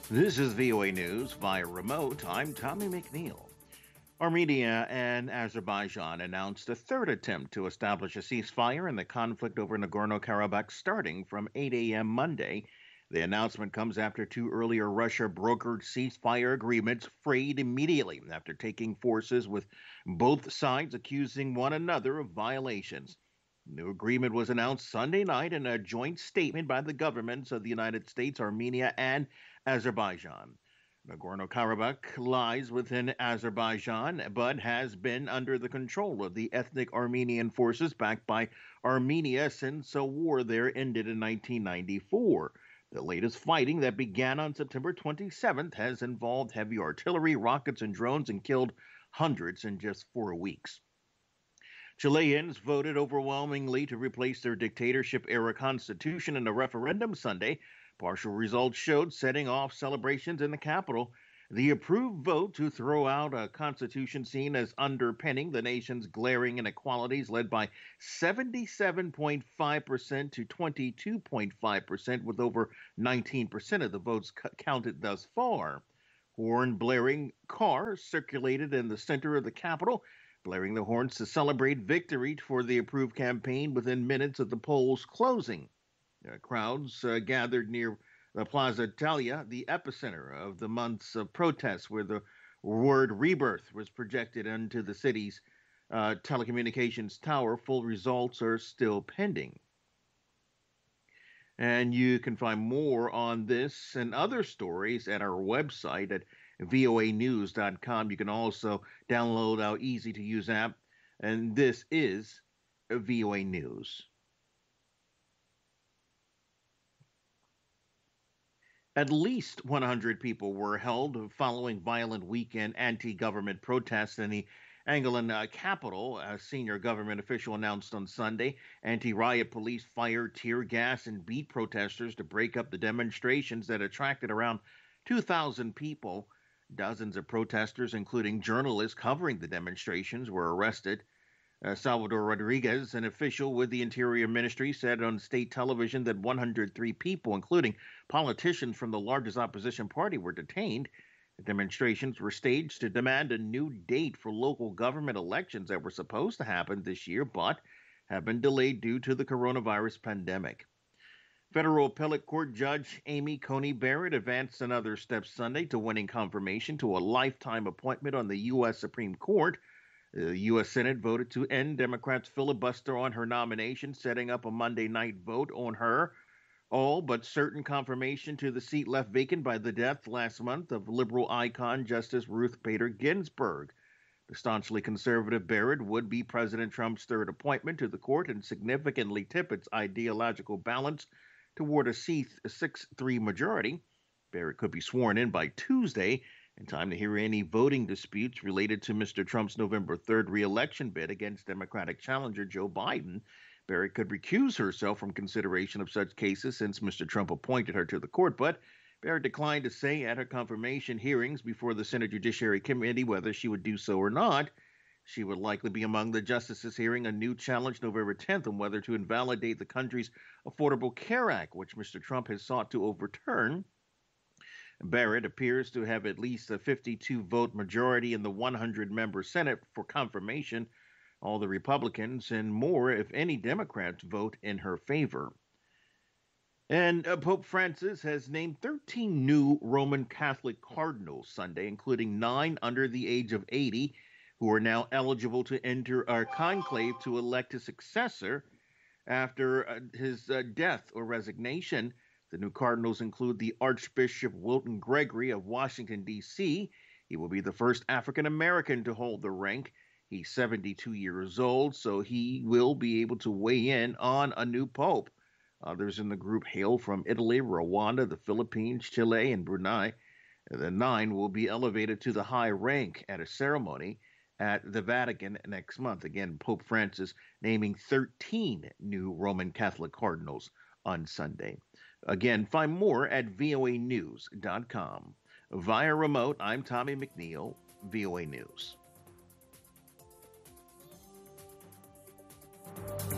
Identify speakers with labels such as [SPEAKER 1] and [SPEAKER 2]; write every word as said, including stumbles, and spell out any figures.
[SPEAKER 1] This is V O A News via remote. I'm Tommy McNeil. Armenia and Azerbaijan announced a third attempt to establish a ceasefire in the conflict over Nagorno Karabakh starting from eight a m. Monday. The announcement comes after two earlier Russia brokered ceasefire agreements frayed immediately after taking forces with both sides accusing one another of violations. The new agreement was announced Sunday night in a joint statement by the governments of the United States, Armenia, and Azerbaijan. Nagorno Karabakh lies within Azerbaijan, but has been under the control of the ethnic Armenian forces backed by Armenia since a war there ended in nineteen ninety-four. The latest fighting that began on September twenty-seventh has involved heavy artillery, rockets, and drones and killed hundreds in just four weeks. Chileans voted overwhelmingly to replace their dictatorship era constitution in a referendum Sunday. Partial results showed setting off celebrations in the capital. The approved vote to throw out a constitution seen as underpinning the nation's glaring inequalities led by seventy-seven point five percent to twenty-two point five percent, with over nineteen percent of the votes c- counted thus far. Horn blaring cars circulated in the center of the capital, blaring the horns to celebrate victory for the approved campaign within minutes of the polls closing. Uh, crowds uh, gathered near the Plaza Italia, the epicenter of the months of protests, where the word rebirth was projected into the city's uh, telecommunications tower. Full results are still pending. And you can find more on this and other stories at our website at voa news dot com. You can also download our easy to use app. And this is V O A News. At least one hundred people were held following violent weekend anti government protests in the Angolan uh, capital, a senior government official announced on Sunday. Anti riot police fired tear gas and beat protesters to break up the demonstrations that attracted around two thousand people. Dozens of protesters, including journalists covering the demonstrations, were arrested. Uh, Salvador Rodriguez, an official with the Interior Ministry, said on state television that one hundred three people, including politicians from the largest opposition party, were detained. The demonstrations were staged to demand a new date for local government elections that were supposed to happen this year, but have been delayed due to the coronavirus pandemic. Federal Appellate Court Judge Amy Coney Barrett advanced another step Sunday to winning confirmation to a lifetime appointment on the U S. Supreme Court. The U S. Senate voted to end Democrats' filibuster on her nomination, setting up a Monday night vote on her. All but certain confirmation to the seat left vacant by the death last month of liberal icon Justice Ruth Bader Ginsburg. The staunchly conservative Barrett would be President Trump's third appointment to the court and significantly tip its ideological balance toward a six three majority. Barrett could be sworn in by Tuesday in time to hear any voting disputes related to Mister Trump's November third reelection bid against Democratic challenger Joe Biden. Barrett could recuse herself from consideration of such cases since Mister Trump appointed her to the court, but Barrett declined to say at her confirmation hearings before the Senate Judiciary Committee whether she would do so or not. She would likely be among the justices hearing a new challenge November tenth on whether to invalidate the country's Affordable Care Act, which Mister Trump has sought to overturn. Barrett appears to have at least a fifty-two vote majority in the one hundred member Senate for confirmation. All the Republicans and more, if any Democrats, vote in her favor. And uh, Pope Francis has named thirteen new Roman Catholic cardinals Sunday, including nine under the age of eighty, who are now eligible to enter our conclave to elect a successor after uh, his uh, death or resignation. The new cardinals include the Archbishop Wilton Gregory of Washington, D C. He will be the first African American to hold the rank. He's seventy-two years old, so he will be able to weigh in on a new pope. Others in the group hail from Italy, Rwanda, the Philippines, Chile, and Brunei. The nine will be elevated to the high rank at a ceremony at the Vatican next month. Again, Pope Francis naming thirteen new Roman Catholic cardinals on Sunday. Again, find more at voa news dot com. Via remote, I'm Tommy McNeil, V O A News.